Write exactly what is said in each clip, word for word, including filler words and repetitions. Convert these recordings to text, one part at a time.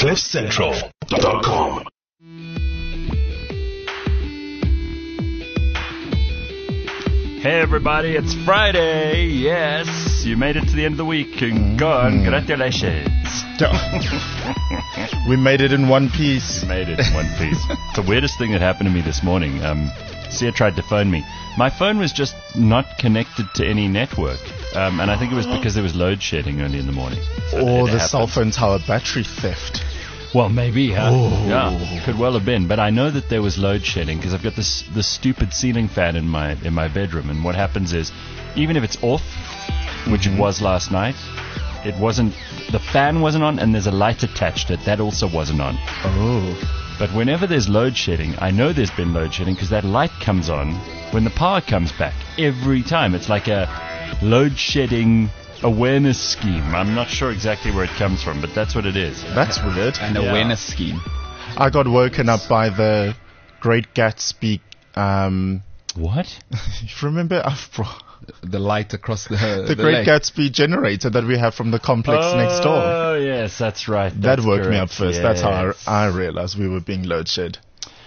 cliff central dot com. Hey everybody, it's Friday. Yes, you made it to the end of the week. Congratulations. We made it in one piece. We made it in one piece. It's the weirdest thing that happened to me this morning. Um, Sia tried to phone me. My phone was just not connected to any network. Um, and I think it was because there was load shedding early in the morning. So or the cell phone tower battery theft. Well, maybe, huh? Oh. Yeah, could well have been. But I know that there was load shedding because I've got this this stupid ceiling fan in my in my bedroom. And what happens is, even if it's off, which mm-hmm. it was last night, it wasn't. The fan wasn't on, and there's a light attached to it that also wasn't on. Oh. But whenever there's load shedding, I know there's been load shedding because that light comes on when the power comes back every time. It's like a load shedding awareness scheme. I'm not sure exactly where it comes from, but that's what it is. That's weird. An Yeah. awareness scheme. I got woken up by the Great Gatsby. Um, What? you remember? I've brought The light across the the, the Great lake. Gatsby generator that we have from the complex oh, next door. Oh, yes, that's right. That That's woke me correct. up first. That's how Yes. I, I realized we were being load shed.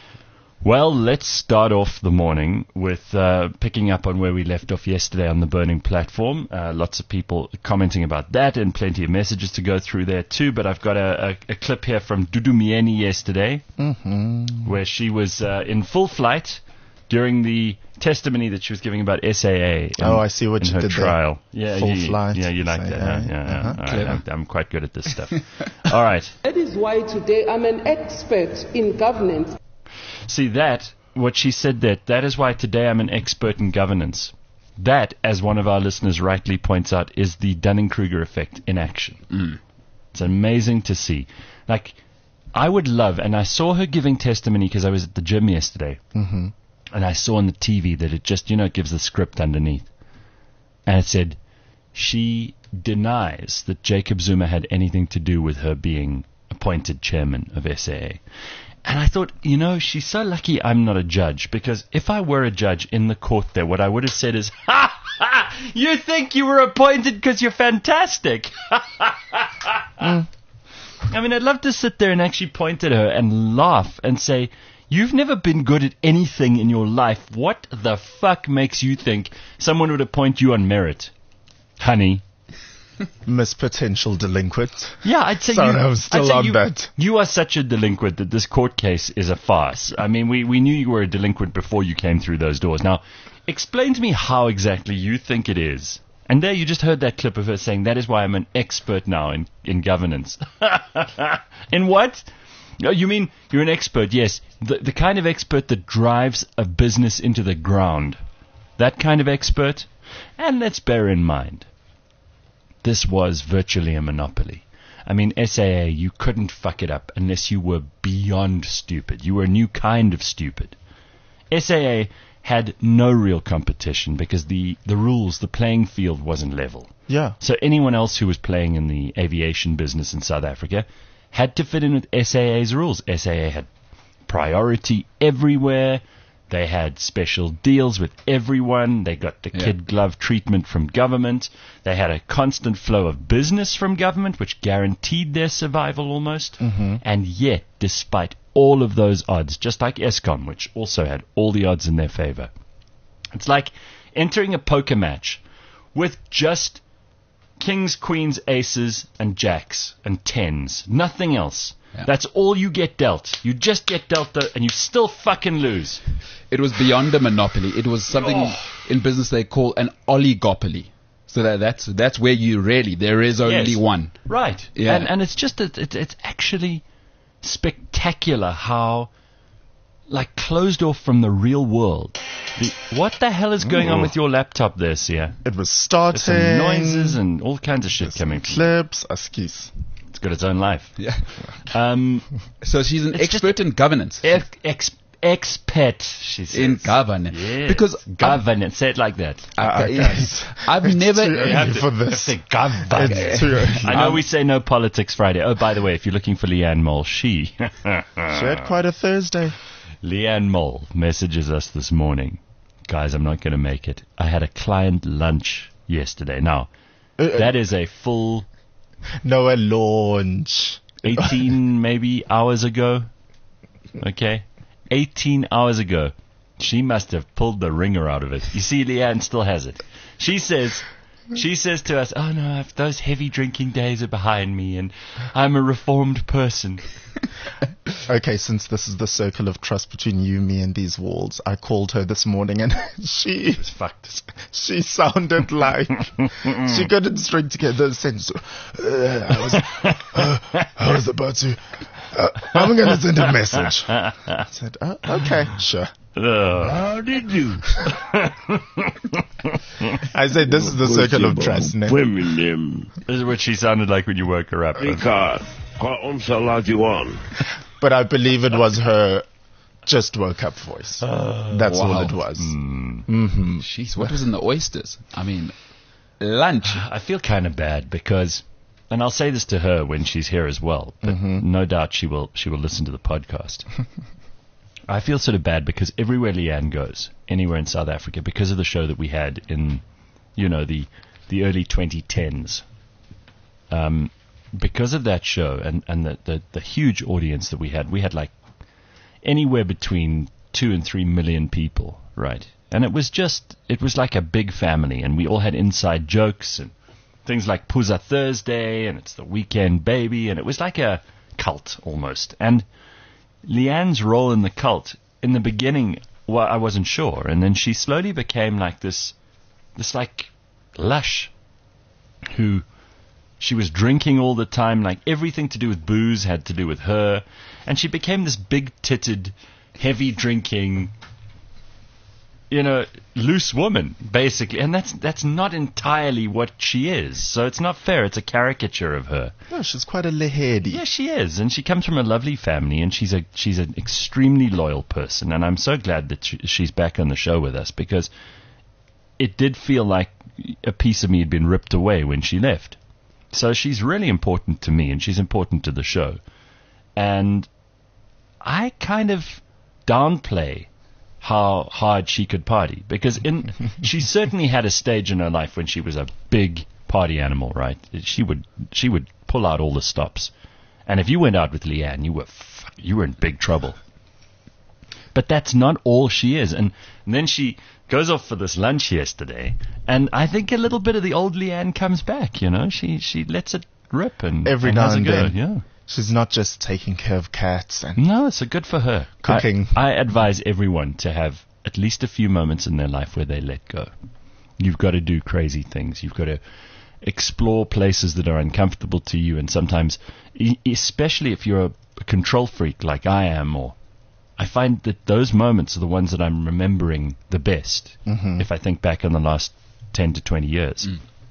Well, let's start off the morning with uh, picking up on where we left off yesterday on the burning platform. Uh, lots of people commenting about that and plenty of messages to go through there too. But I've got a, a, a clip here from Dudumieni yesterday Mm-hmm. where she was uh, in full flight during the testimony that she was giving about S A A in, Oh, I see what in you her did there. trial. Yeah, Full you, flight, Yeah, you like S A A. that. Huh? Yeah, yeah. Uh-huh. All right, Clever. I'm, I'm quite good at this stuff. All right. That is why today I'm an expert in governance. See that, what she said that, that is why today I'm an expert in governance. That, as one of our listeners rightly points out, is the Dunning-Kruger effect in action. Mm. It's amazing to see. Like, I would love, and I saw her giving testimony because I was at the gym yesterday, Mm-hmm. and I saw on the T V that it just, you know, it gives the script underneath. And it said, she denies that Jacob Zuma had anything to do with her being appointed chairman of S A A. And I thought, you know, she's so lucky I'm not a judge, because if I were a judge in the court there, what I would have said is, ha ha, you think you were appointed because you're fantastic. mm. I mean, I'd love to sit there and actually point at her and laugh and say, you've never been good at anything in your life. What the fuck makes you think someone would appoint you on merit? Honey. Miss Potential Delinquent. Yeah, I'd say Sorry, you, I'm still I'd say on you, that. You are such a delinquent that this court case is a farce. I mean, we, we knew you were a delinquent before you came through those doors. Now, explain to me how exactly you think it is. And there you just heard that clip of her saying, that is why I'm an expert now in, in governance. In what? Oh, you mean you're an expert? Yes. The, the kind of expert that drives a business into the ground. That kind of expert? And let's bear in mind, this was virtually a monopoly. I mean, S A A, you couldn't fuck it up unless you were beyond stupid. You were a new kind of stupid. S A A had no real competition because the, the rules, the playing field wasn't level. Yeah. So anyone else who was playing in the aviation business in South Africa had to fit in with S A A's rules. S A A had priority everywhere. They had special deals with everyone. They got the Yeah. kid glove treatment from government. They had a constant flow of business from government, which guaranteed their survival almost. Mm-hmm. And yet, despite all of those odds, just like Eskom, which also had all the odds in their favor, it's like entering a poker match with just kings, queens, aces, and jacks, and tens. Nothing else. Yeah. That's all you get dealt. You just get dealt, the, and you still fucking lose. It was beyond a monopoly. It was something Oh. in business they call an oligopoly. So that, that's that's where you really, there is only Yes. one. Right. Yeah. And, and it's just, that it, it's actually spectacular how, like, closed off from the real world. The, what the hell is going on Ooh. with your laptop there, Sia? It was There's starting. some noises and all kinds of shit There's coming some from it. clips. Askies. It's got its own life. Yeah. Um, So she's an It's expert in governance. ex, ex, expat, she says. In governance. Yes. Because governance. Say it like that. Uh, Okay, guys, I've it's never. too early You have to- for you have this. to governance. It's too early. I know Um, we say no politics Friday. Oh, by the way, if you're looking for Leanne Mole, she... She had quite a Thursday. Leanne Mole messages us this morning. Guys, I'm not going to make it. I had a client lunch yesterday. Now, Uh, uh, that is a full... No, a launch. eighteen maybe hours ago. Okay, eighteen hours ago. She must have pulled the ringer out of it. You see, Leanne still has it. She says, she says to us, "Oh no, I've, those heavy drinking days are behind me, and I'm a reformed person." Okay, since this is the circle of trust between you, me, and these walls, I called her this morning, and she It's fucked. she sounded like she couldn't string together a sentence. Uh, I was uh, I was about to. Uh, I'm going to send a message. I said, oh, okay, sure. Ugh. How did you? I said, this is the circle of trust. Ne? Women, them. This is what she sounded like when you woke her up. Because, on Salajuan. But I believe it was her just woke up voice. That's all wow. it was. Mm. Jeez, what was in the oysters? I mean, lunch. I feel kind of bad because, and I'll say this to her when she's here as well, but no doubt she will she will listen to the podcast. I feel sort of bad because everywhere Leanne goes, anywhere in South Africa, because of the show that we had in, you know, the the early twenty tens, um, because of that show and, and the, the, the huge audience that we had, we had like anywhere between two and three million people, right? And it was just, it was like a big family, and we all had inside jokes and things like Puza Thursday, and it's the weekend baby, and it was like a cult almost. And Leanne's role in the cult, in the beginning, well, I wasn't sure, and then she slowly became like this, this like lush, who she was drinking all the time, like everything to do with booze had to do with her, and she became this big-titted, heavy-drinking, you know, loose woman, basically. And that's that's not entirely what she is. So it's not fair. It's a caricature of her. No, she's quite a lehedi. Yeah, she is. And she comes from a lovely family, and she's a she's an extremely loyal person. And I'm so glad that she, she's back on the show with us, because it did feel like a piece of me had been ripped away when she left. So she's really important to me, and she's important to the show. And I kind of downplay how hard she could party, because in she certainly had a stage in her life when she was a big party animal, right? She would she would pull out all the stops, and if you went out with Leanne, you were f- you were in big trouble. But that's not all she is, and, and then she goes off for this lunch yesterday, and I think a little bit of the old Leanne comes back. You know, she she lets it rip, and Every and now has a and go, then. yeah. She's not just taking care of cats and No, so good for her. Cooking. I, I advise everyone to have at least a few moments in their life where they let go. You've got to do crazy things. You've got to explore places that are uncomfortable to you, and sometimes, e- especially if you're a, a control freak like I am, or I find that those moments are the ones that I'm remembering the best, Mhm. if I think back on the last ten to twenty years.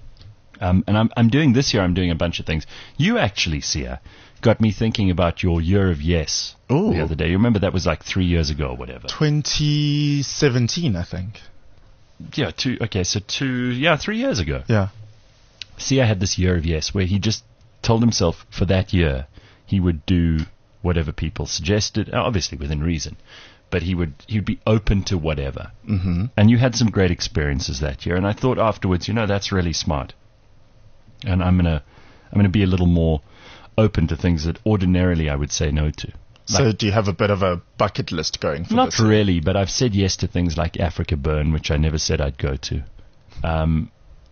Um, and I'm, I'm doing this year, I'm doing a bunch of things. You actually, Sia, got me thinking about your year of yes Ooh. the other day. You remember that was like three years ago or whatever. twenty seventeen, I think. Yeah, two, okay, so two, yeah, three years ago. Yeah. Sia had this year of yes where he just told himself for that year he would do whatever people suggested, obviously within reason, but he would he would be open to whatever. Mm-hmm. And you had some great experiences that year, and I thought afterwards, you know, that's really smart. And I'm gonna I'm gonna be a little more open to things that ordinarily I would say no to. So do you have a bit of a bucket list going for Not this year? really, but I've said yes to things like Africa Burn, which I never said I'd go to. Um,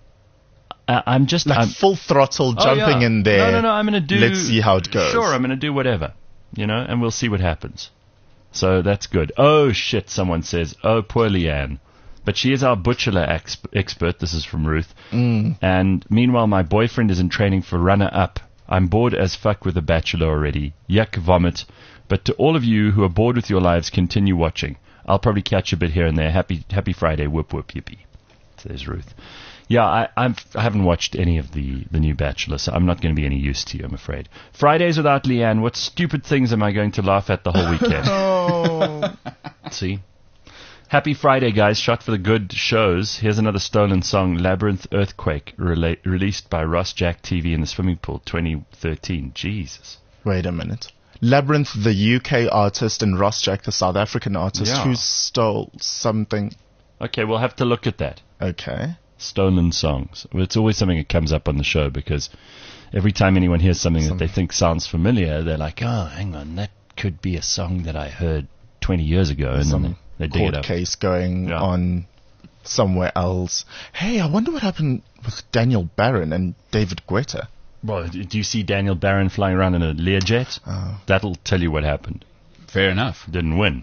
I, I'm just Like I'm, full throttle Oh, jumping yeah. in there. No, no, no. I'm going to do. Let's see how it goes. Sure, I'm going to do whatever, you know, and we'll see what happens. So that's good. Oh shit! Someone says, "Oh, poor Leanne," but she is our butcher ex- expert. This is from Ruth. Mm. And meanwhile, my boyfriend is in training for runner-up. I'm bored as fuck with The Bachelor already. Yuck, vomit. But to all of you who are bored with your lives, continue watching. I'll probably catch a bit here and there. Happy Happy Friday. Whoop, whoop, yippee. Says Ruth. Yeah, I I've, I haven't watched any of the, the new Bachelor, so I'm not going to be any use to you, I'm afraid. Fridays without Leanne, what stupid things am I going to laugh at the whole weekend? Oh. See? Happy Friday, guys. Shot for the good shows. Here's another stolen song, Labyrinth Earthquake, rela- released by Ross Jack T V in the Swimming Pool, twenty thirteen. Jesus. Wait a minute. Labyrinth, the U K artist, and Ross Jack, the South African artist, Yeah. who stole something. Okay, we'll have to look at that. Okay. Stolen songs. Well, it's always something that comes up on the show because every time anyone hears something, something that they think sounds familiar, they're like, oh, hang on, that could be a song that I heard twenty years ago. And Some then they, they dig court it up. case going Yeah. on somewhere else. Hey, I wonder what happened with Daniel Barron and David Guetta. Well, do do you see Daniel Barron flying around in a Learjet? Oh. That'll tell you what happened. Fair enough. Didn't win.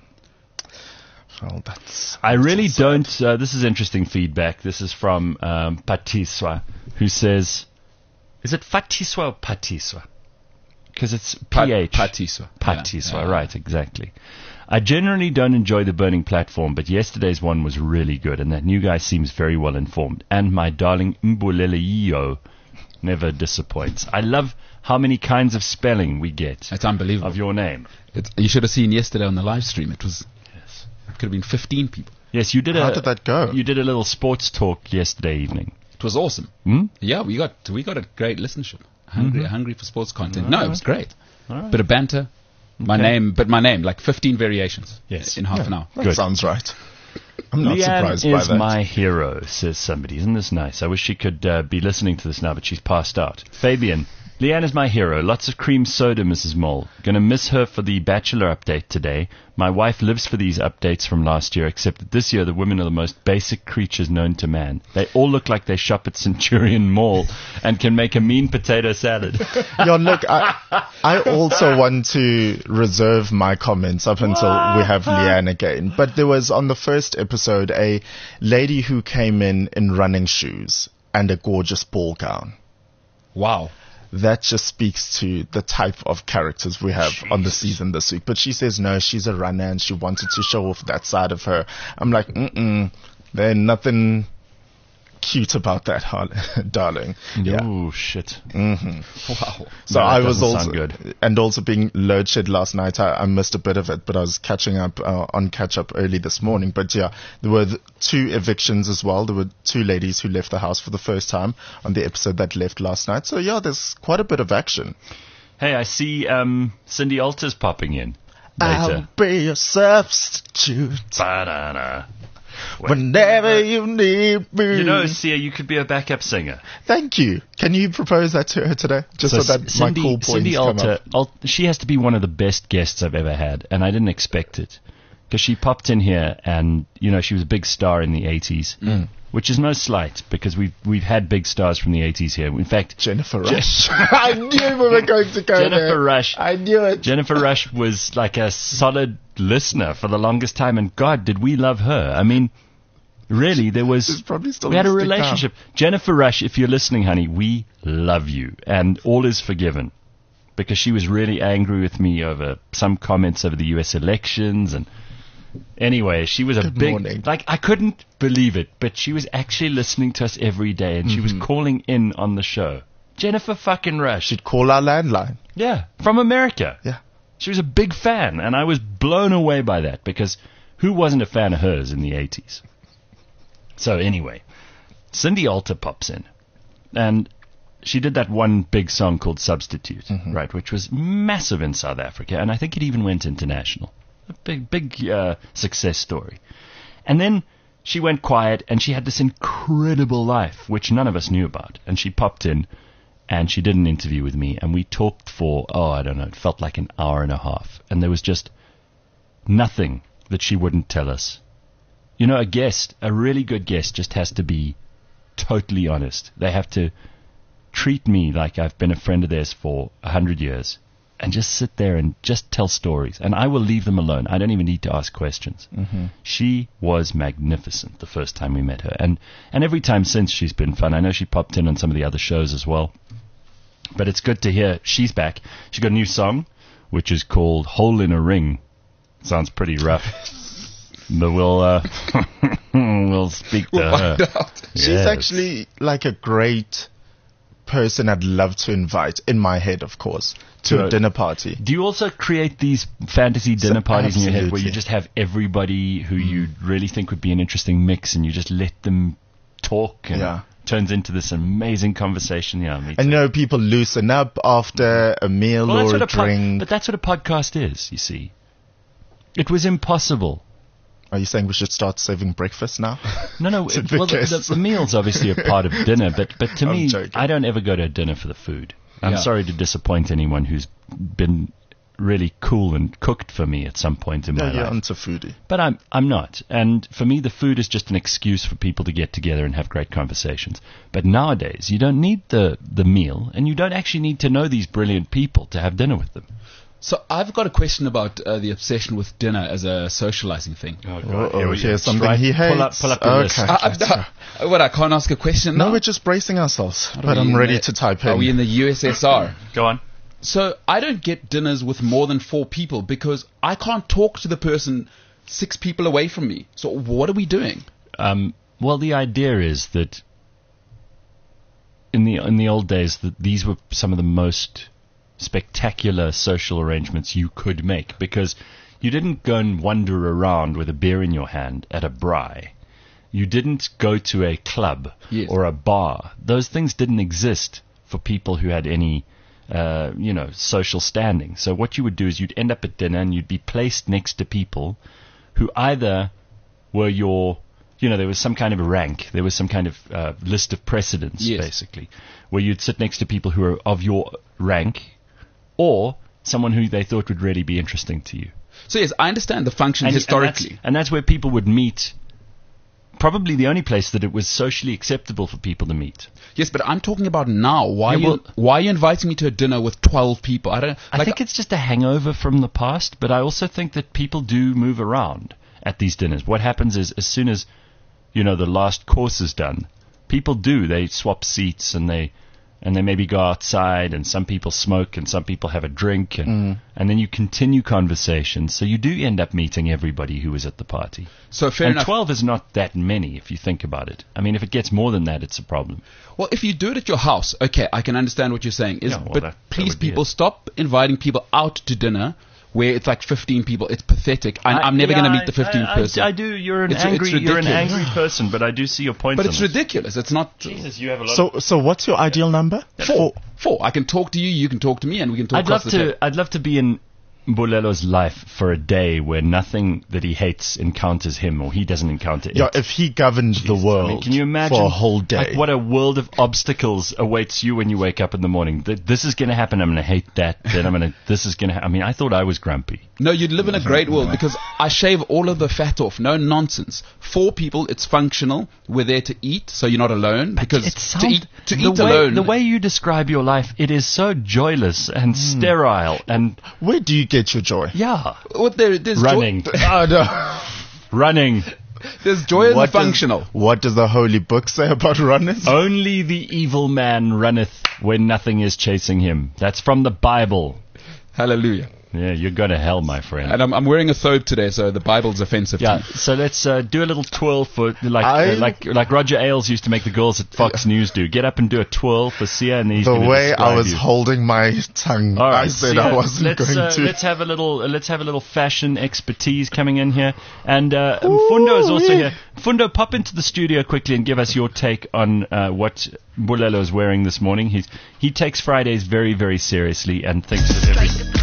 Well, that's... I really that's sad. don't. Uh, this is interesting feedback. This is from um, Patiswa, who says, "Is it Fatiswa or Patiswa? Because it's Pa- P H. Patiswa. Patiswa, Yeah, yeah. right? Exactly. I generally don't enjoy the Burning Platform, but yesterday's one was really good, and that new guy seems very well informed. And my darling Mbuleleio never disappoints. I love how many kinds of spelling we get That's unbelievable. of your name. It's, you should have seen yesterday on the live stream. It was Yes. it could have been fifteen people. Yes, you did a. How did that go? You did a little sports talk yesterday evening. It was awesome. Hmm? Yeah, we got we got a great listenership. Hungry, hungry for sports content. All No, right. it was great. All right. Bit of banter. My Okay. name, but my name, like fifteen variations. Yes. in half an hour. That Good. sounds right. I'm not Leanne surprised by is that. my hero, says somebody. Isn't this nice? I wish she could uh, be listening to this now, but she's passed out. Fabian, Leanne is my hero. Lots of cream soda, Missus Mole. Gonna miss her for the Bachelor update today. My wife lives for these updates from last year, except that this year the women are the most basic creatures known to man. They all look like they shop at Centurion Mall and can make a mean potato salad. Yo, look, I, I also want to reserve my comments up until we have Leanne again. But there was on the first episode a lady who came in in running shoes and a gorgeous ball gown. Wow. That just speaks to the type of characters we have on the season this week. But she says no, she's a runner and she wanted to show off that side of her. I'm like, mm-mm, there's nothing cute about that, har- darling. Yeah. Oh, shit. hmm Wow. So No, that I was doesn't also, sound good. and also being load shed last night, I, I missed a bit of it, but I was catching up uh, on catch up early this morning. But yeah, there were th- two evictions as well. There were two ladies who left the house for the first time on the episode that left last night. So yeah, there's quite a bit of action. Hey, I see um, Cindy Alters popping in I'll later. be a substitute Ba-da-da. whenever you need me. You know, Sia, you could be a backup singer. Thank you. Can you propose that to her today? Just so, that Cindy, my cool points Cindy come Alter, up. Al- she has to be one of the best guests I've ever had, and I didn't expect it. Because she popped in here, and, you know, she was a big star in the eighties, Mm. which is no slight, because we've, we've had big stars from the eighties here. In fact, Jennifer Rush. I knew we were going to go Jennifer there. Rush. I knew it. Jennifer Rush was like a solid listener for the longest time, and God, did we love her. I mean, really, there was... She's probably still we had a listening now. relationship. Jennifer Rush, if you're listening, honey, we love you, and all is forgiven. Because she was really angry with me over some comments over the U S elections, and anyway, she was a Good big... morning. Like, I couldn't believe it, but she was actually listening to us every day, and she was Mm-hmm. calling in on the show. Jennifer fucking Rush. She'd call our landline. Yeah, from America. Yeah. She was a big fan, and I was blown away by that, because who wasn't a fan of hers in the eighties? So anyway, Cindy Alter pops in, and she did that one big song called Substitute, right, which was massive in South Africa, and I think it even went international. A big, big uh, success story. And then she went quiet, and she had this incredible life, which none of us knew about, and she popped in, and she did an interview with me, and we talked for, oh, I don't know, it felt like an hour and a half, and there was just nothing that she wouldn't tell us. You know, a guest, a really good guest, just has to be totally honest. They have to treat me like I've been a friend of theirs for a hundred years, and just sit there and just tell stories, and I will leave them alone. I don't even need to ask questions. Mm-hmm. She was magnificent the first time we met her, and, and every time since she's been fun. I know she popped in on some of the other shows as well, but it's good to hear she's back. She got a new song, which is called Hole in a Ring. Sounds pretty rough, but we'll, uh, we'll speak to We'll her. find out. She's Yes. actually like a great person I'd love to invite, in my head, of course, to To a a- dinner party. Do you also create these fantasy dinner parties in your head where you absolutely. just have everybody who you really think would be an interesting mix, and you just let them talk, and Yeah. it turns into this amazing conversation? Yeah, me I too. know people loosen up after a meal Well, that's or what a a pod- drink. but that's what a podcast is, you see. It was impossible Are you saying we should start saving breakfast now? No, no. To It, the well, the, guests. the, the meal's obviously a part of dinner, but but to I'm me, joking. I don't ever go to a dinner for the food. I'm Yeah. sorry to disappoint anyone who's been really cool and cooked for me at some point in Yeah, my you're life. onto foodie. But I'm I'm not. And for me, the food is just an excuse for people to get together and have great conversations. But nowadays, you don't need the, the meal, and you don't actually need to know these brilliant people to have dinner with them. So I've got a question about uh, the obsession with dinner as a socializing thing. Oh, Uh-oh, here's something he hates. Pull up, pull up your Okay. list. I, I, what, I can't ask a question No, now? we're just bracing ourselves. Are But we I'm in ready the- to type in. Are we in the U S S R? Go on. So I don't get dinners with more than four people because I can't talk to the person six people away from me. So what are we doing? Um, well, the idea is that in the in the old days, that these were some of the most spectacular social arrangements you could make, because you didn't go and wander around with a beer in your hand at a braai. You didn't go to a club Yes. or a bar. Those things didn't exist for people who had any, uh, you know, social standing. So what you would do is you'd end up at dinner and you'd be placed next to people who either were your, you know, there was some kind of a rank, there was some kind of uh, list of precedence, Yes. basically, where you'd sit next to people who are of your rank, or someone who they thought would really be interesting to you. So yes, I understand the function And- historically. And that's, and that's where people would meet. Probably the only place that it was socially acceptable for people to meet. Yes, but I'm talking about now. Why Yeah, are you well- why are you inviting me to a dinner with twelve people? I don't I like, think it's just a hangover from the past, but I also think that people do move around at these dinners. What happens is, as soon as, you know, the last course is done, people do. They swap seats and they and they maybe go outside, and some people smoke and some people have a drink, and and then you continue conversations. So you do end up meeting everybody who was at the party. so fair and enough. twelve is not that many if you think about it. I mean, if it gets more than that, it's a problem. Well, if you do it at your house, okay, I can understand what you're saying. Is Yeah, well, but that- that please, would be people, it. stop inviting people out to dinner where it's like fifteen people. It's pathetic. I, I'm never going to meet the fifteenth I, I, person. I, I do. You're an It's- angry. it's You're an ridiculous. angry person, but I do see your point. but on it's this. ridiculous. It's not Jesus, you have a lot. So, so what's your ideal number? four. Four. I can talk to you. You can talk to me, and we can talk. I'd love across the to. table. I'd love to be in Mbulelo's life for a day where nothing that he hates encounters him, or he doesn't encounter it. Yeah, if he governed the world I mean, can you imagine for a whole day? like, what a world of obstacles awaits you when you wake up in the morning? Th- This is going to happen. I'm going to hate that. Then I'm going to. This is going to. Ha- I mean, I thought I was grumpy. No, you'd live in a great world because I shave all of the fat off. No nonsense. Four people, it's functional. We're there to eat, so you're not alone. Because It to sounds, eat, to the eat way, alone. The way you describe your life, it is so joyless and sterile and Where do you get your joy? yeah, What there, there's running, Joy, Oh, no. running. there's joy in the What does- functional. What does the holy book say about runners? Only the evil man runneth when nothing is chasing him. That's from the Bible. Hallelujah. Yeah, you're going to hell, my friend. And I'm, I'm wearing a thobe today, so the Bible's offensive Yeah, to me. so let's uh, do a little twirl for like I- uh, like like Roger Ailes used to make the girls at Fox News do. Get up and do a twirl for Sia, and then he's The gonna way I describe was you. holding my tongue, All right, I said Sia, I wasn't let's, going uh, to. Let's have a little. Uh, let's have a little fashion expertise coming in here, and uh, Fundo is also yeah. here. Fundo, pop into the studio quickly and give us your take on uh, what Bulelo is wearing this morning. He's he takes Fridays very very seriously and thinks that every.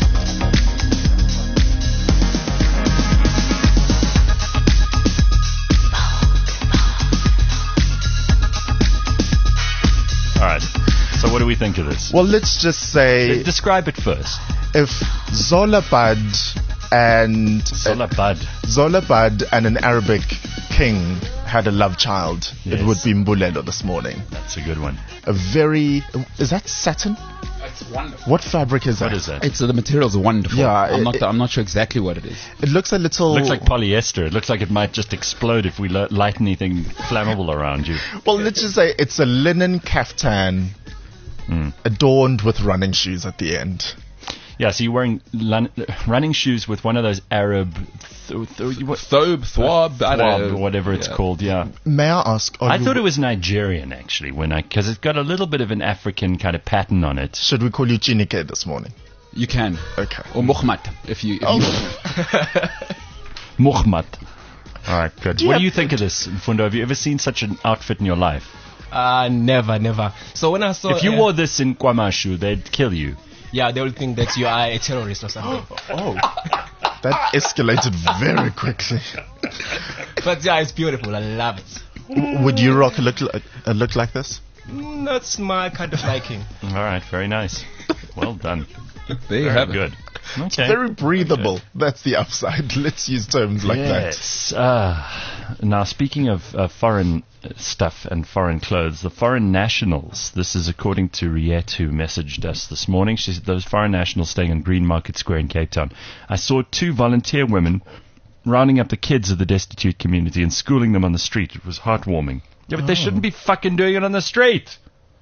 All right. So what do we think of this? Well, let's just say Describe it first. if Zolabad and Solabad. Zolabad and an Arabic king had a love child, Yes. it would be Mbulelo this morning. That's a good one. A very is that satin? It's wonderful. What fabric is What that? is that? It's, uh, the material's wonderful. Yeah, I'm it- not, I'm not sure exactly what it is. It looks a little. Looks like polyester. It looks like it might just explode if we li- light anything flammable around you. Well, let's just say it's a linen caftan Mm. adorned with running shoes at the end. Yeah, so you're wearing lun- running shoes with one of those Arab, th- th- what, Thobe, thwab, I don't thwab, know. or whatever it's Yeah. called. Yeah, May I ask? Are I you, thought it was Nigerian actually when I because it's got a little bit of an African kind of pattern on it. Should we call you Chinike this morning? You can. Okay. Or Muhammad, if you... If Oh. you Muhammad. All right, good. you What have- do you think of this, Fundo? Have you ever seen such an outfit in your life? Uh, never, never. So when I saw, If you uh, wore this in Kwamashu, they'd kill you. yeah, they will think that you are a terrorist or something. Oh. That escalated very quickly. But yeah, it's beautiful. I love it. W- Would you rock a look, li- a look like this? Mm, That's my kind of liking. All right, very nice. Well done. There you Very have it. good. Okay. Very breathable. That's the upside. Let's use terms like yes. Uh, now, speaking of uh, foreign stuff and foreign clothes, the foreign nationals, this is according to Riette, who messaged us this morning. She said those foreign nationals staying in Green Market Square in Cape Town. I saw two volunteer women rounding up the kids of the destitute community and schooling them on the street. It was heartwarming. Yeah, but they shouldn't be fucking doing it on the street.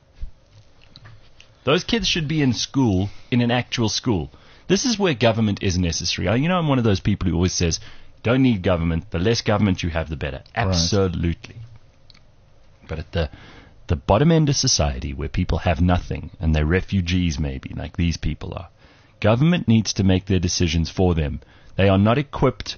Those kids should be in school, in an actual school. This is where government is necessary. I- You know, I'm one of those people who always says, don't need government. The less government you have, the better. Absolutely. But at the the bottom end of society, where people have nothing, and they're refugees maybe, like these people are, government needs to make their decisions for them. They are not equipped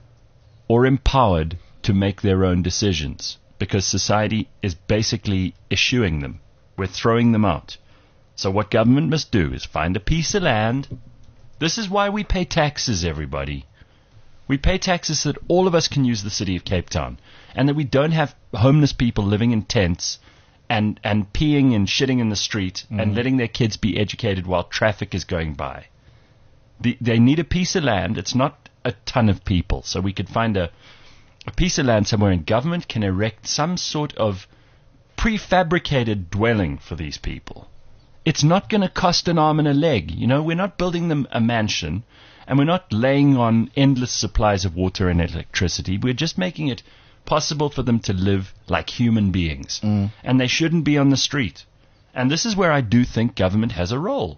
or empowered to make their own decisions, because society is basically eschewing them. We're throwing them out. So what government must do is find a piece of land. This is why we pay taxes, everybody. We pay taxes so that all of us can use the city of Cape Town, and that we don't have homeless people living in tents and, and peeing and shitting in the street and letting their kids be educated while traffic is going by. The, they need a piece of land. It's not a ton of people. So we could find a, a piece of land somewhere, and government can erect some sort of prefabricated dwelling for these people. It's not going to cost an arm and a leg. You know, we're not building them a mansion, and we're not laying on endless supplies of water and electricity. We're just making it possible for them to live like human beings. Mm. And they shouldn't be on the street. And this is where I do think government has a role.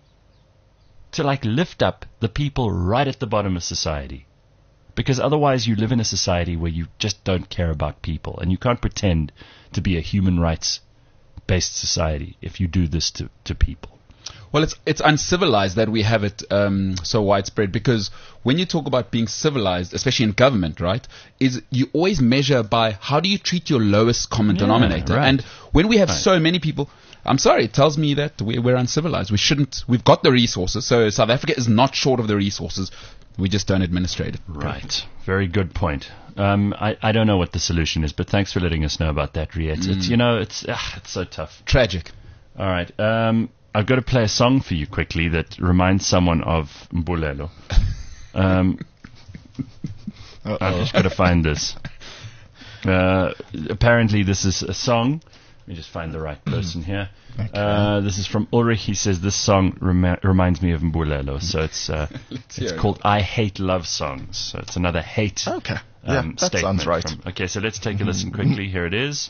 To like lift up the people right at the bottom of society. Because otherwise you live in a society where you just don't care about people. And you can't pretend to be a human rights based society if you do this to, to people. Well, it's it's uncivilized that we have it um, so widespread, because when you talk about being civilized, especially in government, right, is you always measure by how do you treat your lowest common Yeah, denominator. right. And when we have Right. so many people, I'm sorry, it tells me that we're, we're uncivilized. We shouldn't. We've got the resources, so South Africa is not short of the resources. We just don't administrate it. Right. Very good point. Um, I, I don't know what the solution is, but thanks for letting us know about that, Riette. Mm. It's, you know, it's ah, it's so tough. Tragic. All right. Um, I've got to play a song for you quickly that reminds someone of Mbulelo. Um, I've just got to find this. Uh, apparently, this is a song. Let me just find the right person here. Okay. Uh, this is from Ulrich. He says this song remi- reminds me of Mbulelo. So it's uh, Let's hear it's it. called "I Hate Love Songs." So it's another hate. Okay. Yeah, Um, that statement sounds right. from- okay, so let's take a listen quickly. Here it is.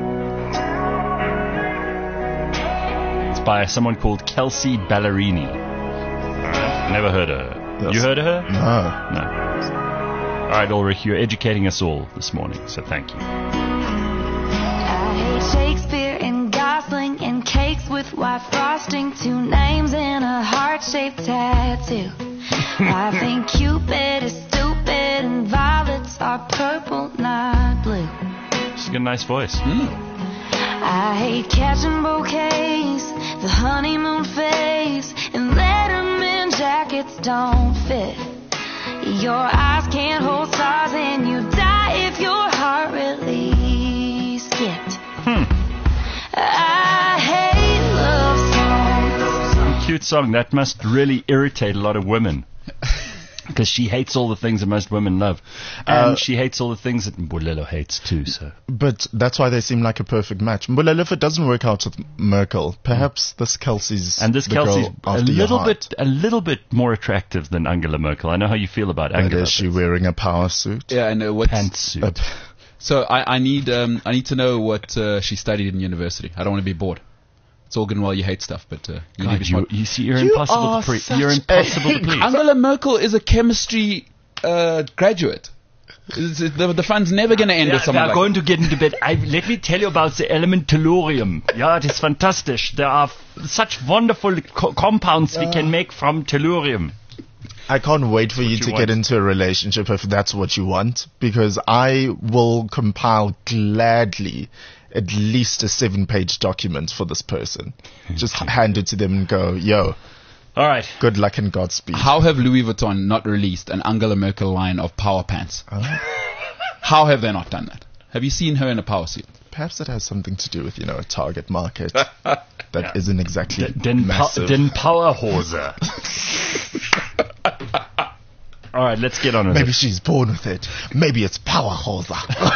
It's by someone called Kelsey Ballerini. Alright, never heard of her. Yes. You heard of her? No. No. All right, Ulrich, you're educating us all this morning, so thank you. I hate Shakespeare and Gosling and cakes with white frosting, two names and a heart-shaped tattoo. I think Cupid is stupid and violets are purple, not blue. She's got a nice voice. I hate catching bouquets, the honeymoon phase, and Letterman jackets don't fit. Your eyes can't hold stars and you die if your heart really skipped. Hmm. I hate love songs. Cute song. That must really irritate a lot of women. Because she hates all the things that most women love. And Uh, she hates all the things that Mbulelo hates too, so... But that's why they seem like a perfect match. Mbulelo, if it doesn't work out with Merkel, perhaps this Kelsey's And this the Kelsey's girl a after your little heart. bit, a little bit more attractive than Angela Merkel. I know how you feel about But Angela. is she wearing a power suit? Yeah, and uh, what's Pantsuit. Uh, so I, I need um, I need to know what uh, she studied in university. I don't want to be bored. It's all good and well you hate stuff, but uh, you need God, to be you, smart. you see, you're You impossible are to pre- such You're a impossible to hick. please. Angela Merkel is a chemistry uh, graduate. It's- it- the, the fun's never going to end with Yeah, we someone are like going to get into bed. I, let me tell you about the element tellurium. Yeah, it is fantastic. There are f- such wonderful co- compounds we can make from tellurium. I can't wait for you you to want. get into a relationship if that's what you want, because I will compile gladly at least a seven-page document for this person. Just hand it to them and go, yo, All right. Good luck and Godspeed. How have Louis Vuitton not released an Angela Merkel line of power pants? How have they not done that? Have you seen her in a power suit? Perhaps it has something to do with, you know, a target market that yeah. isn't exactly Den, massive. Pa- den Powerhose. All right, let's get on with Maybe it. she's born with it. Maybe it's Powerhose.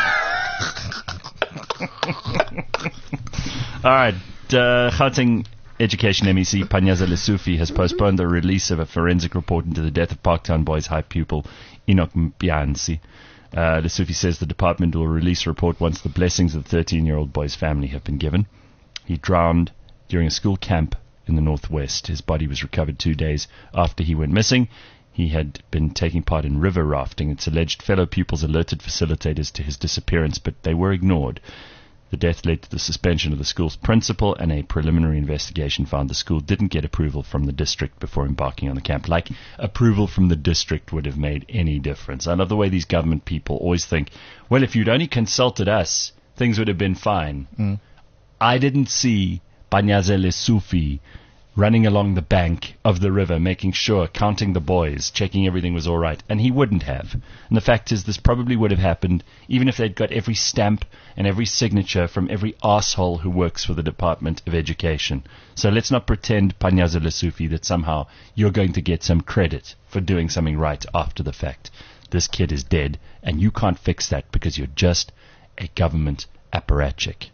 All right, uh, Gauteng Education M E C Panyaza Lesufi has postponed the release of a forensic report into the death of Parktown Boys high pupil Enoch Mpianzi. Uh, Lesufi says the department will release a report once the blessings of the thirteen-year-old boy's family have been given. He drowned during a school camp in the northwest. His body was recovered two days after he went missing. He had been taking part in river rafting. It's alleged fellow pupils alerted facilitators to his disappearance, but they were ignored. The death led to the suspension of the school's principal, and a preliminary investigation found the school didn't get approval from the district before embarking on the camp. Like, approval from the district would have made any difference. I love the way these government people always think, well, if you'd only consulted us, things would have been fine. Mm. I didn't see Panyaza Lesufi running along the bank of the river, making sure, counting the boys, checking everything was all right. And he wouldn't have. And the fact is, this probably would have happened even if they'd got every stamp and every signature from every arsehole who works for the Department of Education. So let's not pretend, Panyaza Lesufi, that somehow you're going to get some credit for doing something right after the fact. This kid is dead, and you can't fix that because you're just a government apparatchik.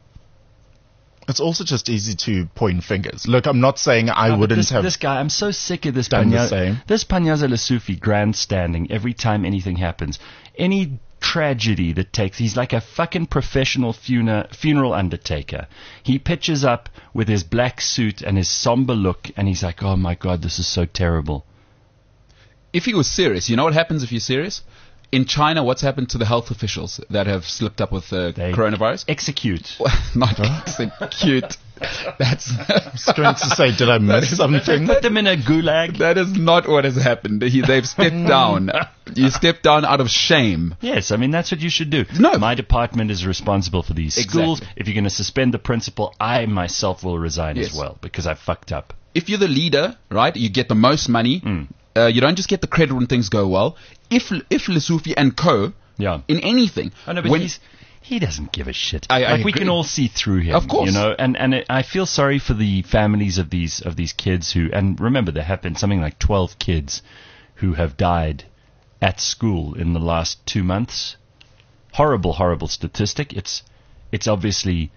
It's also just easy to point fingers. Look, I'm not saying I No, wouldn't this, have this guy, I'm so sick of this done the Panya- same. This Panyaza Lesufi grandstanding every time anything happens. Any tragedy that takes, he's like a fucking professional funa- funeral undertaker. He pitches up with his black suit and his somber look, and he's like, oh my God, this is so terrible. If he was serious, you know what happens if you're serious? In China, what's happened to the health officials that have slipped up with the They coronavirus? Execute. Not execute. That's I was going to say, did I miss something? Put them in a gulag. that is not what has happened. He, they've stepped down. You step down out of shame. Yes, I mean, that's what you should do. No. My department is responsible for these Exactly. schools. If you're going to suspend the principal, I myself will resign Yes. as well because I fucked up. If you're the leader, right, you get the most money. Mm. Uh, you don't just get the credit when things go well. If if Lesufi and co, Yeah. in anything, I know, but when, he's, he doesn't give a shit. I- I like we agree. can all see through him, Of course. you know. And and it, I feel sorry for the families of these of these kids who. And remember, there have been something like twelve kids who have died at school in the last two months. Horrible, horrible statistic. It's it's obviously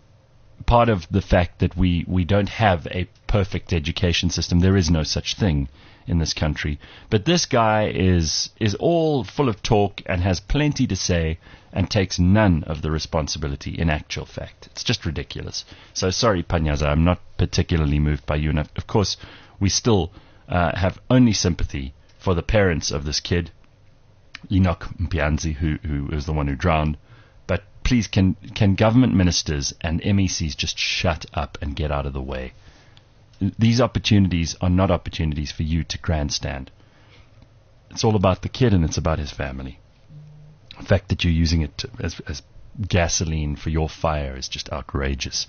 part of the fact that we, we don't have a perfect education system. There is no such thing in this country. But this guy is is all full of talk and has plenty to say and takes none of the responsibility in actual fact. It's just ridiculous. So sorry, Panyaza, I'm not particularly moved by you. And of of course, we still uh, have only sympathy for the parents of this kid, Enoch Mpianzi, who, who was the one who drowned. But please, can can government ministers and M E Cs just shut up and get out of the way? These opportunities are not opportunities for you to grandstand. It's all about the kid and it's about his family. The fact that you're using it to, as, as gasoline for your fire is just outrageous.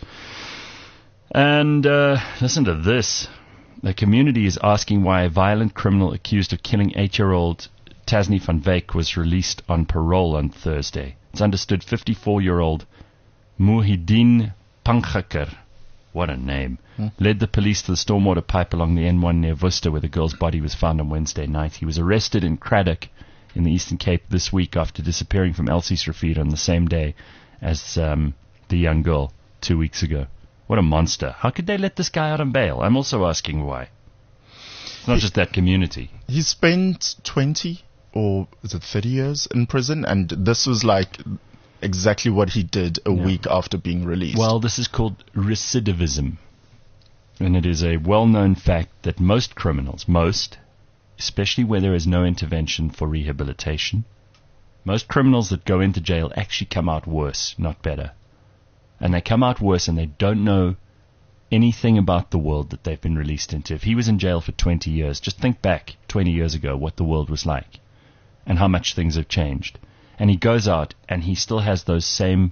And uh, listen to this. The community is asking why a violent criminal accused of killing eight-year-old Tasnie van Wyk was released on parole on Thursday. It's understood fifty-four-year-old Muhyiddin Pangaker, what a name, hmm. led the police to the stormwater pipe along the N one near Worcester, where the girl's body was found on Wednesday night. He was arrested in Craddock in the Eastern Cape this week after disappearing from Elsie's Rafid on the same day as um, the young girl two weeks ago. What a monster. How could they let this guy out on bail? I'm also asking why. It's not just that community. He spent twenty or is it thirty years in prison, and this was like exactly what he did a Yeah. week after being released. Well, this is called recidivism. And it is a well-known fact that most criminals, most, especially where there is no intervention for rehabilitation, most criminals that go into jail actually come out worse, not better. And they come out worse and they don't know anything about the world that they've been released into. If he was in jail for twenty years, just think back twenty years ago what the world was like and how much things have changed. And he goes out and he still has those same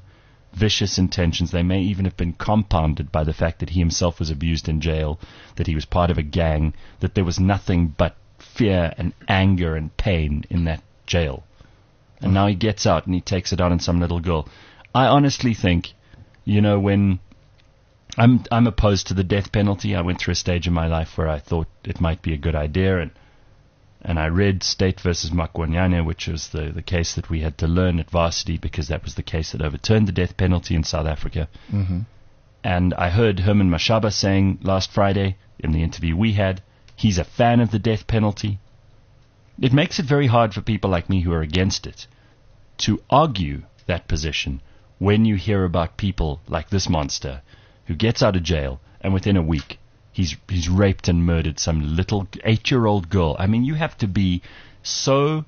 vicious intentions. They may even have been compounded by the fact that he himself was abused in jail, that he was part of a gang, that there was nothing but fear and anger and pain in that jail. And now he gets out and he takes it out on some little girl. I honestly think, you know, when I'm I'm opposed to the death penalty. I went through a stage in my life where I thought it might be a good idea, and and I read State versus Makwanyane, which was the, the case that we had to learn at varsity because that was the case that overturned the death penalty in South Africa. Mm-hmm. And I heard Herman Mashaba saying last Friday in the interview we had, he's a fan of the death penalty. It makes it very hard for people like me who are against it to argue that position when you hear about people like this monster who gets out of jail and within a week he's he's raped and murdered some little eight-year-old girl. I mean, you have to be so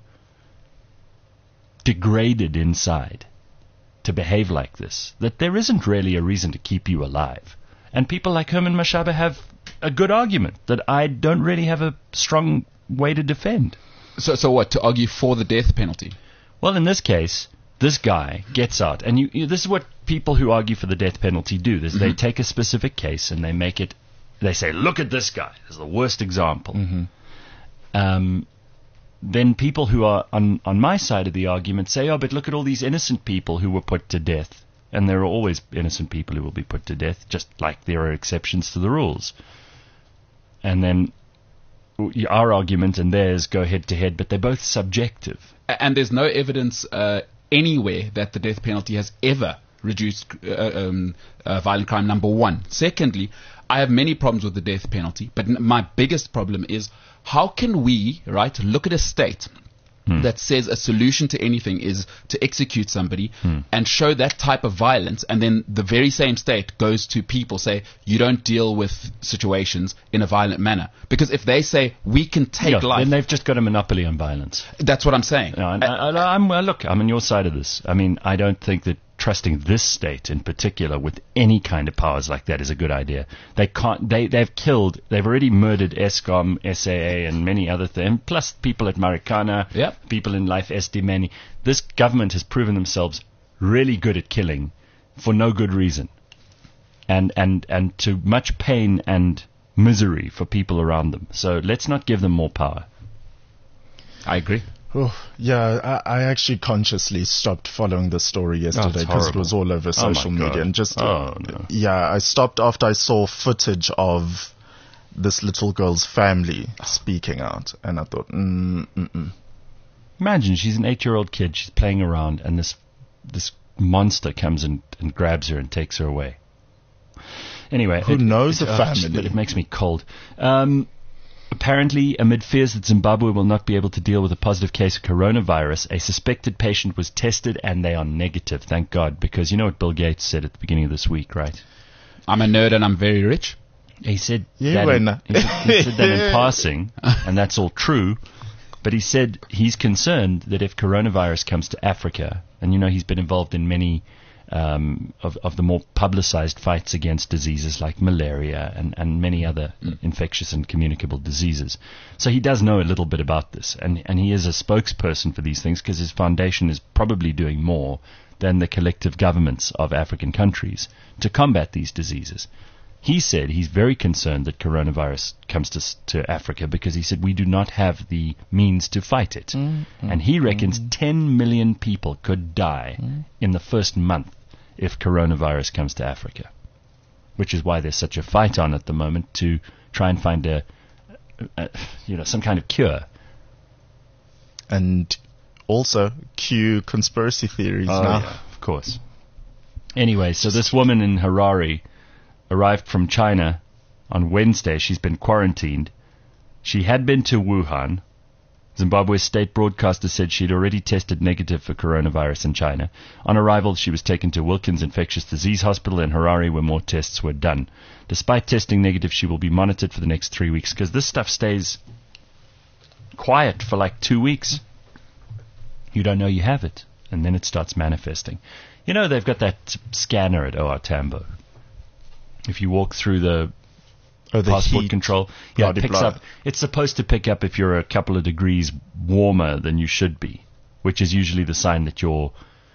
degraded inside to behave like this that there isn't really a reason to keep you alive. And people like Herman Mashaba have a good argument that I don't really have a strong way to defend. So, so what? To argue for the death penalty? Well, in this case, this guy gets out, and you, you, this is what people who argue for the death penalty do. This, mm-hmm. They take a specific case and they make it. They say, "Look at this guy. This is the worst example." Mm-hmm. Um, then people who are on on my side of the argument say, "Oh, but look at all these innocent people who were put to death." And there are always innocent people who will be put to death, just like there are exceptions to the rules. And then our argument and theirs go head to head, but they're both subjective. And there's no evidence uh, anywhere that the death penalty has ever reduced uh, um, uh, violent crime, number one. Secondly, I have many problems with the death penalty, but n- my biggest problem is how can we, right, look at a state hmm. that says a solution to anything is to execute somebody hmm. and show that type of violence, and then the very same state goes to people, say, you don't deal with situations in a violent manner. Because if they say, we can take yeah, life... then they've just got a monopoly on violence. That's what I'm saying. No, I, I, I'm, uh, look, I'm on your side of this. I mean, I don't think that trusting this state in particular with any kind of powers like that is a good idea. They can't. They they've killed. They've already murdered Eskom, S A A, and many other things. Plus people at Marikana, yep. people in Life Estimeni. This government has proven themselves really good at killing for no good reason, and and and to much pain and misery for people around them. So let's not give them more power. I agree. Oh, yeah, I, I actually consciously stopped following the story yesterday because it was all over social oh media. God. And just, oh, no. yeah, I stopped after I saw footage of this little girl's family speaking out. And I thought, mm, mm-mm. Imagine she's an eight-year-old kid. She's playing around, and this this monster comes and, and grabs her and takes her away. Anyway, who it, knows it, the uh, family? Just, but it makes me cold. Um, apparently, amid fears that Zimbabwe will not be able to deal with a positive case of coronavirus, a suspected patient was tested, and they are negative. Thank God, because you know what Bill Gates said at the beginning of this week, right? I'm a nerd and I'm very rich. He said, Yeah, that, in, when- he, said, he said that in passing, and that's all true. But he said he's concerned that if coronavirus comes to Africa, and you know he's been involved in many um, of, of the more publicized fights against diseases like malaria and, and many other mm. infectious and communicable diseases. So he does know a little bit about this, and, and he is a spokesperson for these things because his foundation is probably doing more than the collective governments of African countries to combat these diseases. He said he's very concerned that coronavirus comes to to Africa because he said we do not have the means to fight it. Mm, mm, and he reckons mm. ten million people could die mm. in the first month if coronavirus comes to Africa, which is why there's such a fight on at the moment to try and find a, a you know, some kind of cure. And also cue conspiracy theories oh, now. Yeah, of course. Anyway, so this woman in Harare arrived from China on Wednesday. She's been quarantined. She had been to Wuhan. Zimbabwe's state broadcaster said she'd already tested negative for coronavirus in China. On arrival, she was taken to Wilkins Infectious Disease Hospital in Harare where more tests were done. Despite testing negative, she will be monitored for the next three weeks because this stuff stays quiet for like two weeks. You don't know you have it, and then it starts manifesting. You know, they've got that scanner at O R Tambo. If you walk through the oh, the passport heat, control, yeah, it picks blah. up. It's supposed to pick up if you're a couple of degrees warmer than you should be, which is usually the sign that you're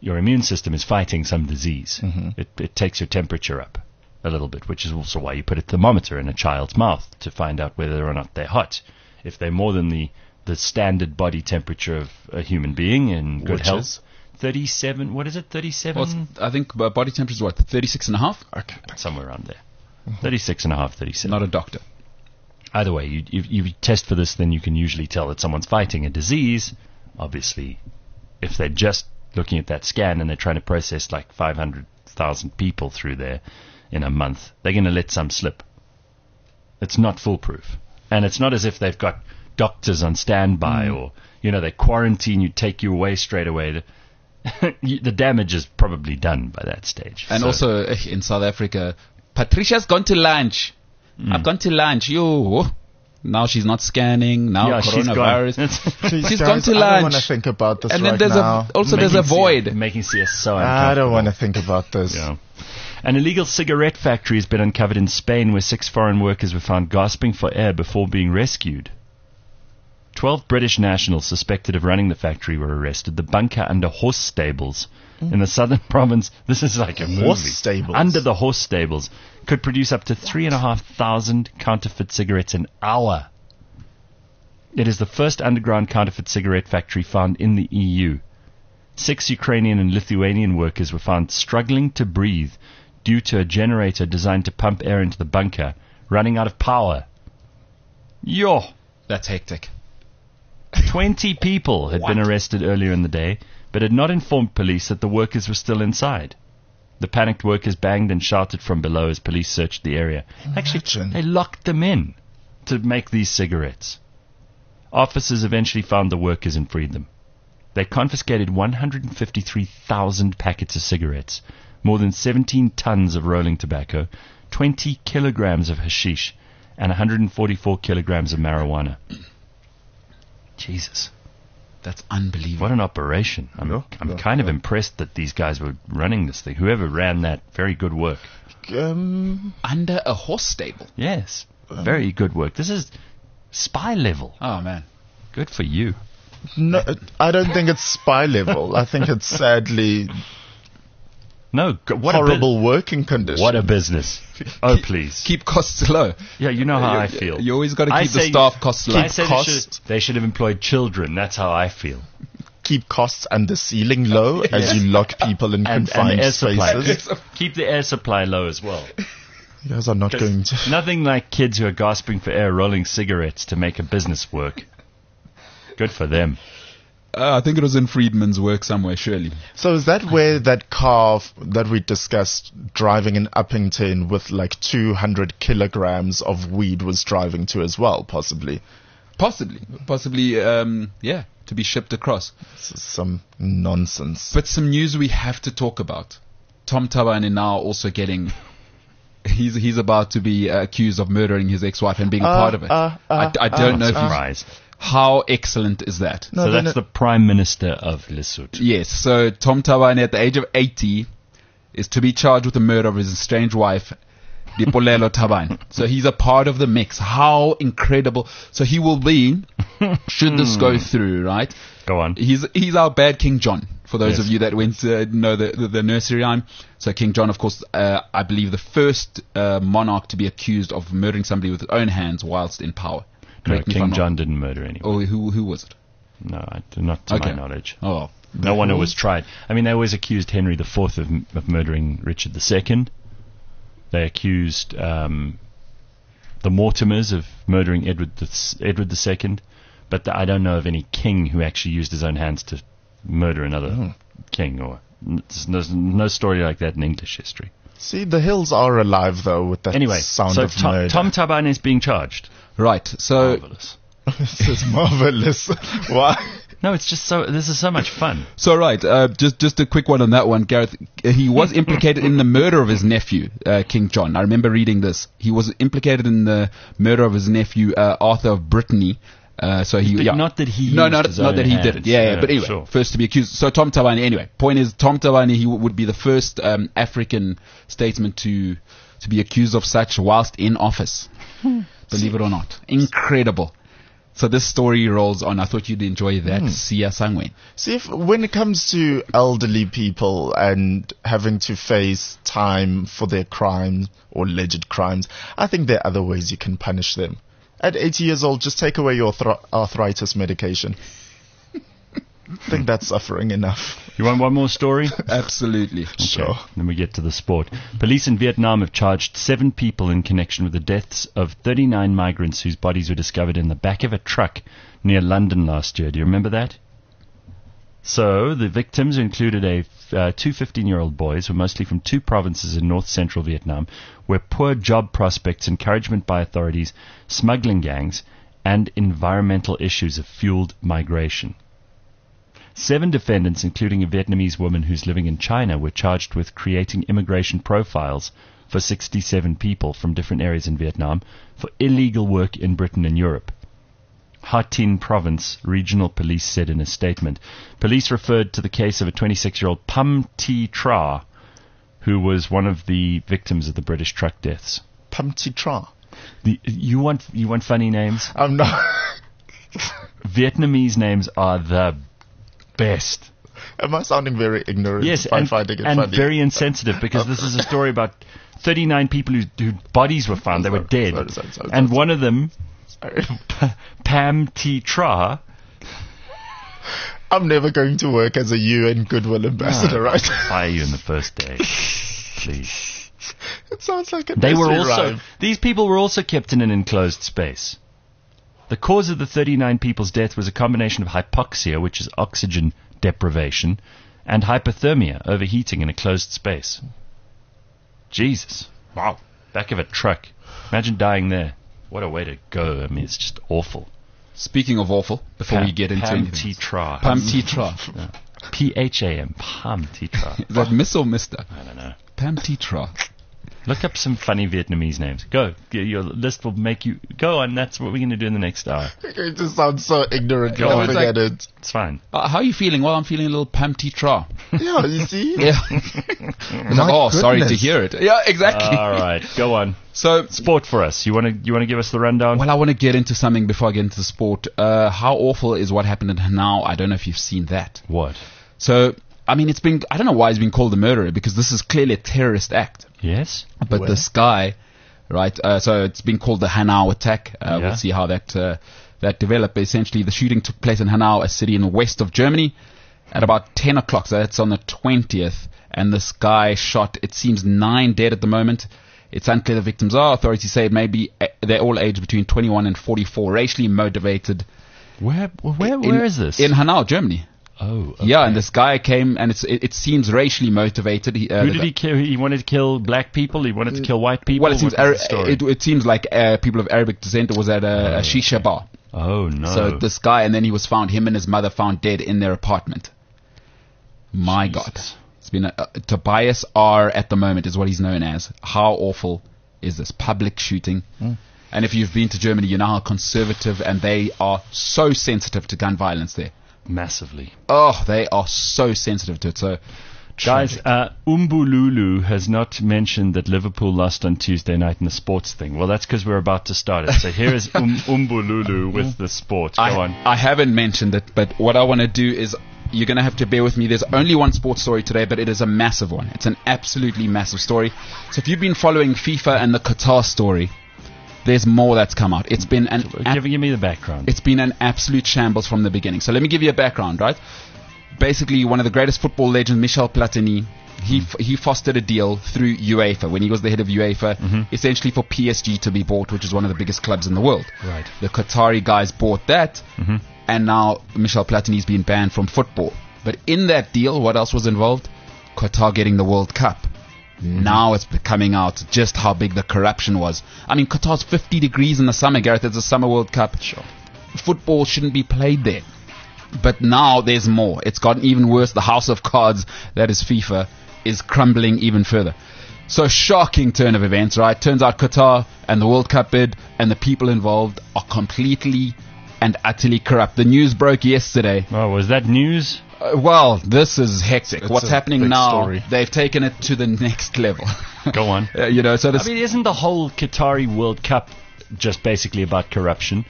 your immune system is fighting some disease. Mm-hmm. It, it takes your temperature up a little bit, which is also why you put a thermometer in a child's mouth to find out whether or not they're hot. If they're more than the, the standard body temperature of a human being in good Which health, is? thirty-seven, what is it, thirty-seven? Well, it's- I think uh, body temperature is what, thirty-six and a half? Okay. Somewhere around there. thirty-six and a half, thirty-seven. Not a doctor. Either way, you, you, you test for this, then you can usually tell that someone's fighting a disease. Obviously, if they're just looking at that scan and they're trying to process like five hundred thousand people through there in a month, they're going to let some slip. It's not foolproof. And it's not as if they've got doctors on standby Mm. or, you know, they quarantine you, take you away straight away. The, you- the damage is probably done by that stage. And So- also eh, in South Africa, Patricia's gone to lunch. Mm. I've gone to lunch. Yo. Now she's not scanning. Now Yeah, she's gone. coronavirus. Jeez, She's guys, gone to I don't lunch. want to think about this And right then there's now. a also there's a Making C- void. Making C S so I uncomfortable. don't want to think about this. Yeah. An illegal cigarette factory has been uncovered in Spain where six foreign workers were found gasping for air before being rescued. Twelve British nationals suspected of running the factory were arrested. The bunker under horse stables in the southern province, this is like a movie. Horse stables? Under the horse stables could produce up to three and a half thousand counterfeit cigarettes an hour. It is the first underground counterfeit cigarette factory found in the E U. Six Ukrainian and Lithuanian workers were found struggling to breathe due to a generator designed to pump air into the bunker running out of power. Yo! That's hectic. Twenty people had been arrested earlier in the day, but had not informed police that the workers were still inside. The panicked workers banged and shouted from below as police searched the area. Actually, Imagine. they locked them in to make these cigarettes. Officers eventually found the workers and freed them. They confiscated one hundred fifty-three thousand packets of cigarettes, more than seventeen tons of rolling tobacco, twenty kilograms of hashish, and one hundred forty-four kilograms of marijuana. Jesus. That's unbelievable. What an operation. I'm, Yeah, I'm yeah, kind of yeah. impressed that these guys were running this thing. Whoever ran that, very good work. Um, Under a horse stable. Yes, very good work. This is spy level. Oh man. Good for you. no, I don't think it's spy level. I think it's sadly No, g- what horrible a bu- working conditions. what a business. Oh, please. Keep costs low. Yeah, you know how You- I feel. You always got to I keep the say- staff costs low. I say they cost- should, they should have employed children. That's how I feel. Keep costs and the ceiling low as you lock people in And, and confined the air supply. spaces. Keep the air supply low as well. You guys are not going to. Nothing like kids who are gasping for air rolling cigarettes to make a business work. Good for them. Uh, I think it was in Friedman's work somewhere, surely. So is that where that car f- that we discussed driving in Uppington with like two hundred kilograms of weed was driving to as well, possibly? Possibly. Possibly, um, yeah, to be shipped across. This is some nonsense. But some news we have to talk about. Tom Tabane now also getting... He's he's about to be uh, accused of murdering his ex-wife and being a Uh, part of it. uh, I, uh, I don't uh, know if he's... Surprise. How excellent is that? No, so then that's it- the Prime Minister of Lesotho. Yes, so Tom Tabane at the age of eighty is to be charged with the murder of his estranged wife, Dipolelo Tabane. So he's a part of the mix. How incredible. So he will be, should this go through, right? Go on. He's he's our bad King John. For those Yes. of you that went to know the, the, the nursery rhyme. So King John, of course, uh, I believe the first uh, monarch to be accused of murdering somebody with his own hands whilst in power. No, Correct me if I'm King wrong. John didn't murder anyone. Oh, who who was it? No, I, not to Okay. my knowledge. Oh, No one was tried. I mean, they always accused Henry the Fourth of, m- of murdering Richard the Second. They accused um, the Mortimers of murdering Edward the, s- Edward the Second. But the, I don't know of any king who actually used his own hands to murder another king. Or n- there's no, no story like that in English history. See, the hills are alive though with that Anyway, sound so of Tom, murder. Tom Tabane is being charged. right. So Marvelous. This is marvelous. Why? No, it's just so. This is so much fun. So right, uh, just just a quick one on that one, Gareth. He was implicated in the murder of his nephew, uh, King John. I remember reading this. He was implicated in the murder of his nephew, uh, Arthur of Brittany. Uh, so he, But yeah. not that he no, used not, his not own that he hands. did it. Yeah, yeah, Yeah, but anyway, sure. first to be accused. So Tom Tabane. Anyway, point is, Tom Tabane he w- would be the first um, African statesman to to be accused of such whilst in office. Believe it or not, incredible. So this story rolls on. I thought you'd enjoy that. Sia Sangwen. See, if when it comes to elderly people and having to face time for their crimes or alleged crimes, I think there are other ways you can punish them. At eighty years old, just take away your thro- arthritis medication. I think that's suffering enough. You want one more story? Absolutely. Sure. Then we get to the sport. Police in Vietnam have charged seven people in connection with the deaths of thirty-nine migrants whose bodies were discovered in the back of a truck near London last year. Do you remember that? So the victims included a uh, two fifteen-year-old boys, were mostly from two provinces in north-central Vietnam, where poor job prospects, encouragement by authorities, smuggling gangs, and environmental issues have fueled migration. Seven defendants, including a Vietnamese woman who's living in China, were charged with creating immigration profiles for sixty-seven people from different areas in Vietnam for illegal work in Britain and Europe. Ha Tinh Province Regional Police said in a statement. Police referred to the case of a twenty-six-year-old Pham Thi Tra, who was one of the victims of the British truck deaths. Pham Thi Tra. The, you want you want funny names? I'm not. Vietnamese names are the best. Am I sounding very ignorant? Yes, by and, finding it and funny? very insensitive, because this is a story about thirty-nine people whose, whose bodies were found. They were Sorry, dead. sorry, sorry, sorry, and sorry. one of them, Sorry. Pham Thi Tra, I'm never going to work as a U N Goodwill Ambassador, No, right? fire you in the first day. Please. It sounds like a They were nursery also, rhyme. these people were also kept in an enclosed space. The cause of the thirty-nine people's death was a combination of hypoxia, which is oxygen deprivation, and hypothermia, overheating in a closed space. Jesus. Wow. Back of a truck. Imagine dying there. What a way to go. I mean, it's just awful. Speaking of awful, before Pham- we get into Pham anything. Thi Tra. Pham Thi Tra. P H A M. Pham Thi Tra. Is that Miss or Mister? I don't know. Pham Thi Tra. Look up some funny Vietnamese names. Go. Y- Your list will make you... Go on. That's what we're going to do in the next hour. It just sounds so ignorant Go laughing on. at it. It's fine. Uh, how are you feeling? Well, I'm feeling a little Pham Thi Tra. Yeah, you see? Yeah. It's My like, oh, sorry to goodness. hear it. Yeah, exactly. All right. Go on. So, Sport for us. You want to you want to give us the rundown? well, I want to get into something before I get into the sport. Uh, how awful is what happened in Hanau? I don't know if you've seen that. What? So, I mean, it's been, I don't know why he's been called a murderer, because this is clearly a terrorist act. Yes? But Where? this guy, right, uh, so it's been called the Hanau attack. Uh, Yeah. We'll see how that uh, that developed. But essentially, the shooting took place in Hanau, a city in the west of Germany, at about ten o'clock. So that's on the twentieth. And this guy shot, it seems, nine dead at the moment. It's unclear the victims are. Authorities say it may be, uh, they're all aged between twenty-one and forty-four, racially motivated. Where where in, where is this? In Hanau, Germany. oh, okay. Yeah, and this guy came, and it's, it, it seems racially motivated. He, uh, Who the did guy- he kill? He wanted to kill black people? He wanted to kill white people? Well, it seems, What was Ara- the story? it, it seems like uh, people of Arabic descent. It was at a, a shisha bar. oh, no. So this guy, and then he was found, him and his mother found dead in their apartment. My Jesus. God. It's been a, uh, Tobias R at the moment is what he's known as. How awful is this public shooting? And if you've been to Germany, you know how conservative, and they are so sensitive to gun violence there. Massively. Oh, they are so sensitive to it. So, Guys, uh, Umbululu has not mentioned that Liverpool lost on Tuesday night in the sports thing. Well, that's because we're about to start it. So here is um, Umbululu with the sport. Go I, on. I haven't mentioned it, but what I want to do is, you're going to have to bear with me. There's only one sports story today, but it is a massive one. It's an absolutely massive story. So if you've been following FIFA and the Qatar story, there's more that's come out. It's been an ab- Give, give me the background. it's been an absolute shambles from the beginning. So let me give you a background, right? Basically, one of the greatest football legends, Michel Platini, he f- he fostered a deal through UEFA when he was the head of UEFA, essentially for P S G to be bought, which is one of the biggest clubs in the world. Right. The Qatari guys bought that, and now Michel Platini's been banned from football. But in that deal, what else was involved? Qatar getting the World Cup. Now it's coming out just how big the corruption was. I mean, Qatar's fifty degrees in the summer, Gareth. It's a summer World Cup. Sure. Football shouldn't be played there. But now there's more. It's gotten even worse. The house of cards, that is FIFA, is crumbling even further. So shocking turn of events, right? Turns out Qatar and the World Cup bid and the people involved are completely and utterly corrupt. The news broke yesterday. Oh, was that news? Uh, well, this is hectic. It's What's a happening big now, story. they've taken it to the next level. Go on. Uh, you know, so this... I mean, isn't the whole Qatari World Cup just basically about corruption?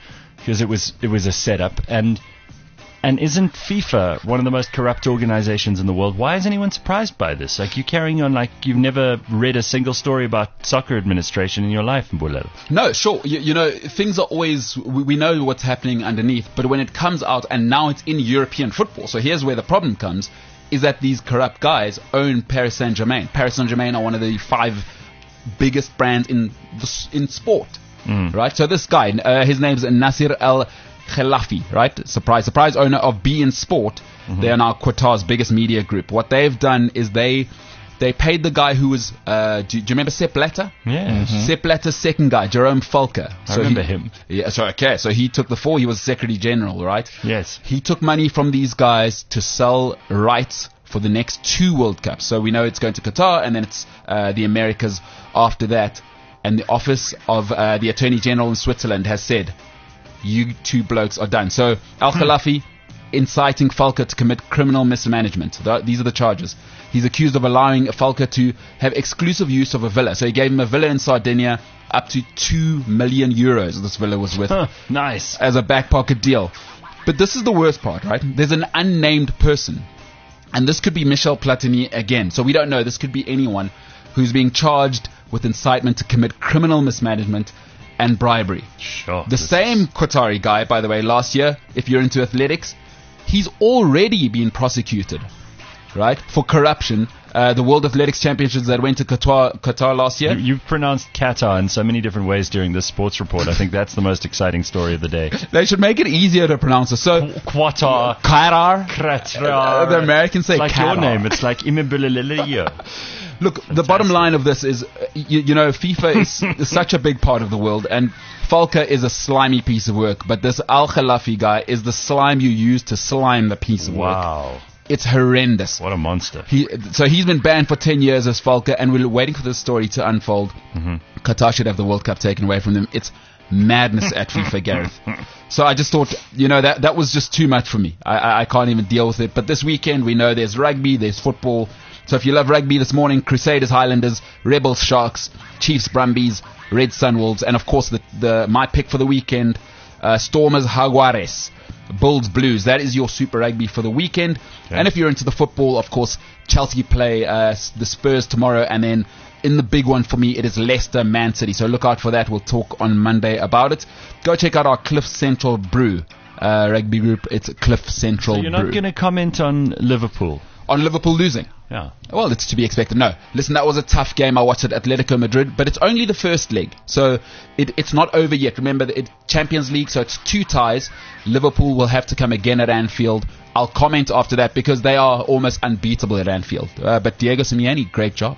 because it was it was a setup. And and isn't FIFA one of the most corrupt organizations in the world? Why is anyone surprised by this? Like, you're carrying on like you've never read a single story about soccer administration in your life, Mbulelo. No, sure. You, you know, things are always, we, we know what's happening underneath, but when it comes out, and now it's in European football, so here's where the problem comes, is that these corrupt guys own Paris Saint-Germain. Paris Saint-Germain are one of the five biggest brands in the, s- in sport, Mm. right? So this guy, uh, his name's Nasser Al Khelaifi, right? Surprise, surprise, owner of Be In Sport. Mm-hmm. They are now Qatar's biggest media group. What they've done is they they paid the guy who was, uh, do, do you remember Sepp Blatter? Yeah. Sepp Blatter's second guy, Jerome Falker. I remember he, him. Yeah, so okay, so he took the fall. He was Secretary General, right? Yes. He took money from these guys to sell rights for the next two World Cups. So we know it's going to Qatar, and then it's uh, the Americas after that. And the office of uh, the Attorney General in Switzerland has said, you two blokes are done. So Al Khelaifi inciting Falker to commit criminal mismanagement. Th- These are the charges. He's accused of allowing Falker to have exclusive use of a villa. So he gave him a villa in Sardinia, up to two million euros this villa was worth, Huh, nice. as a back pocket deal. But this is the worst part, right? There's an unnamed person. And this could be Michel Platini again. So we don't know. This could be anyone who's being charged with incitement to commit criminal mismanagement and bribery. Sure. The This same is- Qatari guy, by the way, last year, if you're into athletics, he's already been prosecuted, right, for corruption. Uh, the World Athletics Championships that went to Qatar, Qatar last year. You, you've pronounced Qatar in so many different ways during this sports report. I think that's the most exciting story of the day. They should make it easier to pronounce it. So, Qatar. Qatar. Qatar. The Americans say It's like Qatar. your name. It's like Imibulililiyo. Look, the bottom line of this is, uh, you, you know, FIFA is, is such a big part of the world, and Falker is a slimy piece of work, but this Al Khelaifi guy is the slime you use to slime the piece of work. Wow. It's horrendous. What a monster. He, so he's been banned for ten years as Falker, and we're waiting for this story to unfold. Mm-hmm. Qatar should have the World Cup taken away from them. It's madness at FIFA, Gareth. So I just thought, you know, that that was just too much for me. I, I, I can't even deal with it. But this weekend, we know there's rugby, there's football. So if you love rugby this morning, Crusaders, Highlanders, Rebels, Sharks, Chiefs, Brumbies, Red Sunwolves, and of course the, the my pick for the weekend, uh, Stormers, Jaguares, Bulls, Blues. That is your Super Rugby for the weekend. Okay. And if you're into the football, of course, Chelsea play uh, s- the Spurs tomorrow, and then in the big one for me, it is Leicester, Man City. So look out for that. We'll talk on Monday about it. Go check out our Cliff Central Brew uh, rugby group. It's Cliff Central So you're Brew. not going to comment on Liverpool? On Liverpool losing. Yeah. Well, it's to be expected. No. Listen, that was a tough game. I watched it, Atletico Madrid, but it's only the first leg. So it, it's not over yet. Remember, it Champions League, so it's two ties. Liverpool will have to come again at Anfield. I'll comment after that because they are almost unbeatable at Anfield. Uh, but Diego Simeone, great job.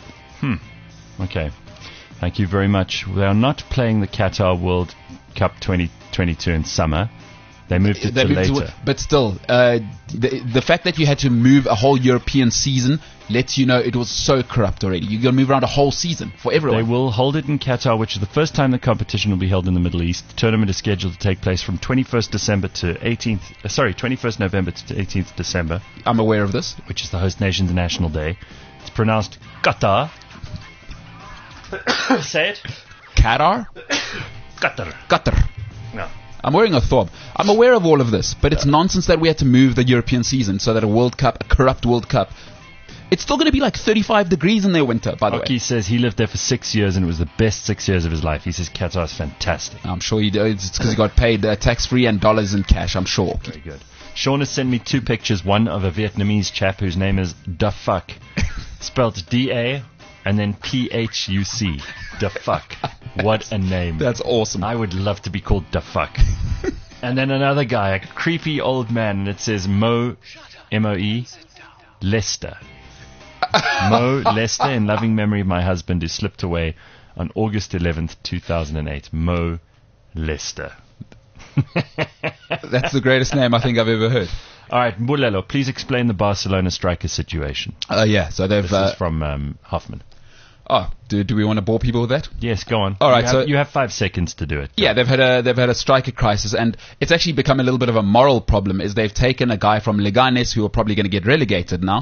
Okay. Thank you very much. They are not playing the Qatar World Cup twenty twenty-two in summer. They moved it They to moved to- later. but still, uh, the, the fact that you had to move a whole European season lets you know it was so corrupt already. You're going to move around a whole season for everyone. They will hold it in Qatar, which is the first time the competition will be held in the Middle East. The tournament is scheduled to take place from twenty-first December to eighteenth, uh, sorry, twenty-first November to eighteenth December, I'm aware of this. which is the host nation's national day. It's pronounced Qatar. Say it. Qatar? Qatar. Qatar. No. I'm wearing a thob. I'm aware of all of this, but it's nonsense that we had to move the European season so that a World Cup, a corrupt World Cup, it's still going to be like thirty-five degrees in their winter, by the Oki way. says he lived there for six years and it was the best six years of his life. He says Qatar is fantastic. I'm sure you do. It's because he got paid uh, tax-free and dollars in cash, I'm sure. Very good. Sean has sent me two pictures. One of a Vietnamese chap whose name is Da Fuck, spelled D A and then P H U C. Da Fuck. What a name. That's awesome. I would love to be called Da Fuck. And then another guy, a creepy old man, and it says Mo, M O E, Lester. Mo Lester, in loving memory of my husband who slipped away on August eleventh, two thousand eight. Mo Lester. That's the greatest name I think I've ever heard. All right, Mbulelo, please explain the Barcelona striker situation. Uh, yeah, so they've... This Uh, is from um, Hoffman. oh, do, do we want to bore people with that? Yes, go on. All right, you have, so- you have five seconds to do it. Yeah, they've had a they've had a striker crisis, and it's actually become a little bit of a moral problem. Is they've taken a guy from Leganes who are probably going to get relegated now,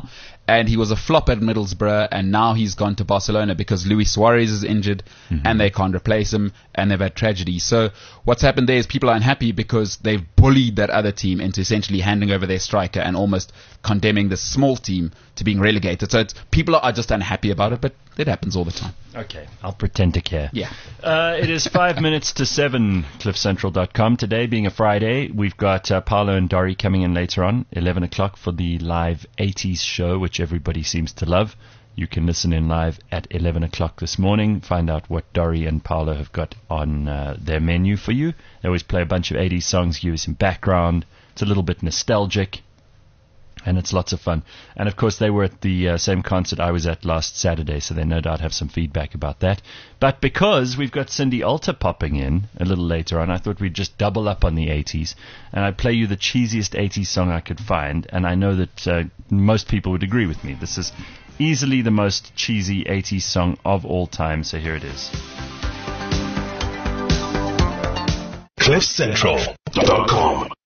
and he was a flop at Middlesbrough, and now he's gone to Barcelona because Luis Suarez is injured, mm-hmm. and they can't replace him, and they've had tragedy. So what's happened there is people are unhappy because they've bullied that other team into essentially handing over their striker and almost condemning this small team to being relegated. So it's, people are just unhappy about it, but it happens all the time. Okay, I'll pretend to care. Yeah. Uh, it is five minutes to seven, cliff central dot com. Today being a Friday, we've got uh, Paolo and Dori coming in later on, eleven o'clock for the live eighties show, which everybody seems to love. You can listen in live at eleven o'clock this morning, find out what Dori and Paolo have got on uh, their menu for you. They always play a bunch of eighties songs, give you some background. It's a little bit nostalgic, and it's lots of fun. And of course, they were at the uh, same concert I was at last Saturday, so they no doubt have some feedback about that. But because we've got Cindy Alter popping in a little later on, I thought we'd just double up on the eighties, and I'd play you the cheesiest eighties song I could find, and I know that uh, most people would agree with me. This is easily the most cheesy eighties song of all time, so here it is. cliff central dot com